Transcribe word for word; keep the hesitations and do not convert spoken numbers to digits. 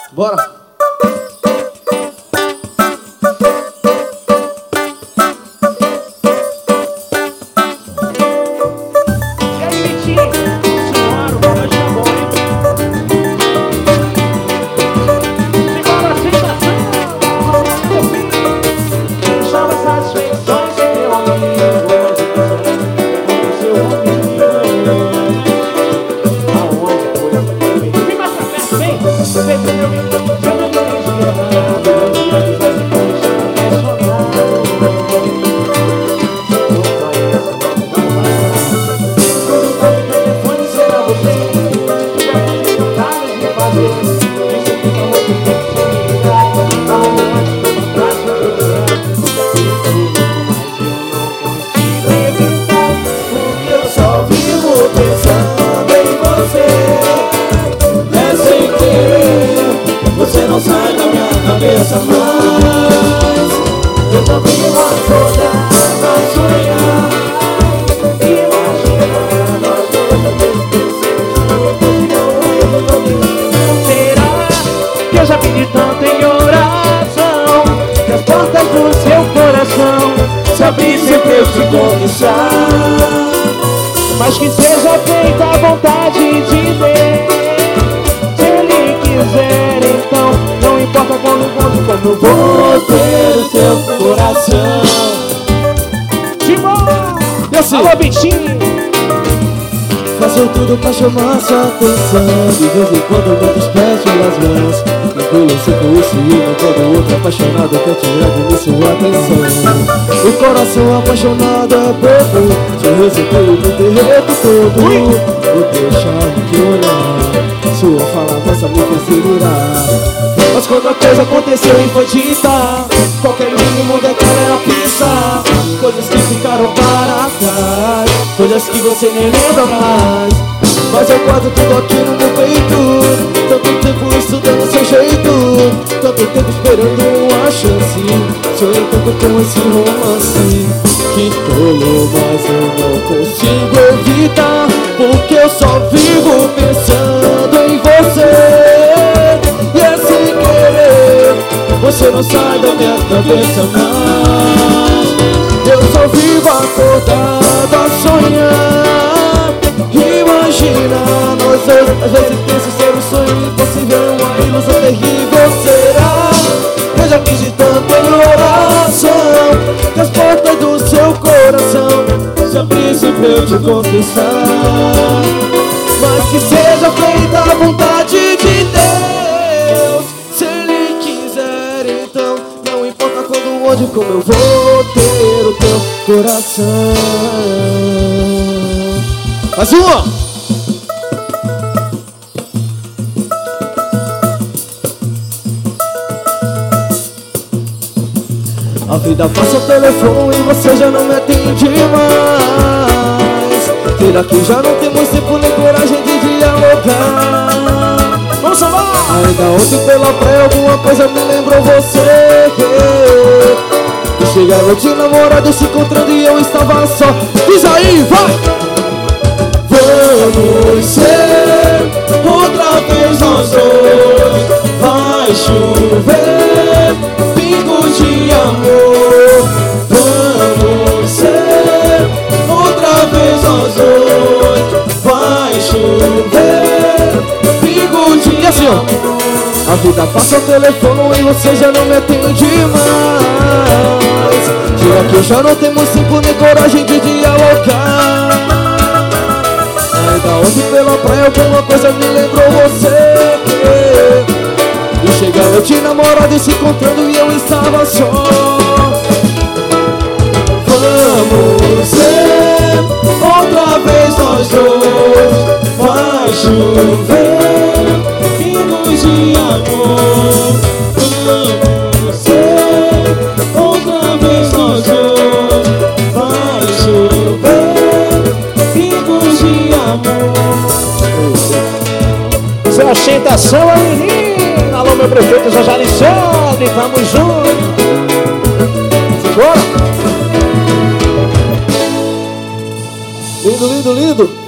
Bora! Cabeça mais, eu tô vivo acordado a sonhar, imaginar nós dois a será que eu já pedi tanto em oração, que as portas do seu coração se abrissem pra eu te conquistar, mas que seja feita a vontade de Deus. Se Ele quiser, então não importa quando encontro, como eu vou ter o seu coração. Timão! E assim? Alô, bichinho! Faço tudo pra chamar sua atenção. De vez em quando eu boto os pés e as mãos. Tranquilo, eu sei que eu ciúme. Todo outro apaixonado quer tirar de mim sua atenção. O coração apaixonado é bobo. Sorriso pelo meu terreno todo. Vou deixar de olhar. Sua fala nossa me fez delirar. Mas quando a coisa aconteceu e foi dita, qualquer mínimo detalhe era pista. Coisas que ficaram para trás, coisas que você nem lembra mais. Mas eu guardo tudo aqui no meu peito. Tanto tempo estudando seu jeito, tanto tempo esperando uma chance. Sonhei tanto com esse romance. Que tolo, mas eu não consigo evitar, porque eu só vivo pensando em você. E é sem querer, você não sai da minha cabeça mais. Eu só vivo acordado a sonhar. Imagina nós dois, às vezes penso ser um sonho impossível, uma ilusão terrível será. Eu já fiz de tanto em oração, que as portas do seu coração se abrissem pra eu te conquistar, mas que seja feita a vontade de Deus. Se Ele quiser, então não importa quando, onde, como eu vou ter o teu coração. Mais uma! A vida passa o telefone e você já não me atende mais. Ter aqui já não temos tempo nem coragem de dialogar. Vamos salvar! Ainda ontem pela praia alguma coisa me lembrou você. E chegaram de namorado se encontrando e eu estava só. Diz aí, vai! Vamos ser outra vez nós dois. Vai chover pingos de amor. Vamos ser outra vez nós dois. Vai chover pingos de assim, ó. amor. A vida passa o telefone e você já não me atende mais. Tira que já não temos tempo nem coragem de dialogar. Ainda ontem pela praia alguma coisa me lembrou você. E chegaram de namorado e se encontrando e eu estava só. Vamos ser outra vez nós dois. Vai chover pingos de amor. Vamos ser outra vez nós dois. Vai chover pingos de amor. Seu ostentação é menina. Alô, meu prefeito José Alexandre, tamo junto. Bora! Lindo, lindo, lindo.